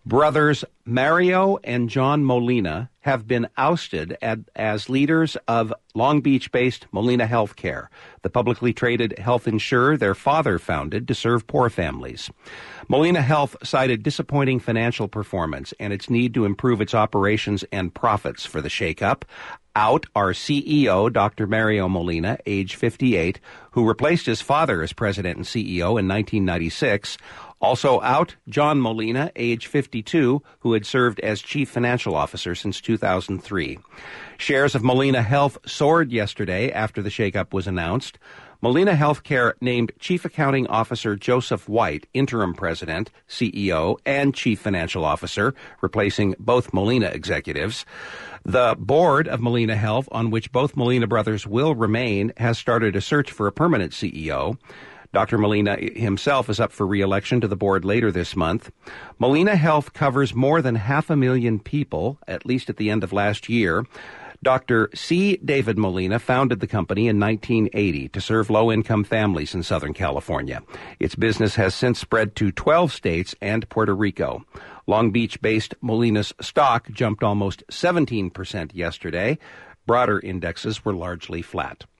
Brothers Mario and John Molina have been ousted as leaders of Long Beach-based Molina Healthcare, the publicly traded health insurer their father founded to serve poor families. Molina Health cited disappointing financial performance and its need to improve its operations and profits for the shakeup. Out are CEO Dr. Mario Molina, age 58, who replaced his father as president and CEO in 1996. Also out, John Molina, age 52, who had served as chief financial officer since 2003. Shares of Molina Health soared yesterday after the shakeup was announced. Molina Healthcare named Chief Accounting Officer Joseph White interim president, CEO, and chief financial officer, replacing both Molina executives. The board of Molina Health, on which both Molina brothers will remain, has started a search for a permanent CEO. Dr. Molina himself is up for re-election to the board later this month. Molina Health covers more than 500,000 people, at least at the end of last year. Dr. C. David Molina founded the company in 1980 to serve low-income families in Southern California. Its business has since spread to 12 states and Puerto Rico. Long Beach-based Molina's stock jumped almost 17% yesterday. Broader indexes were largely flat.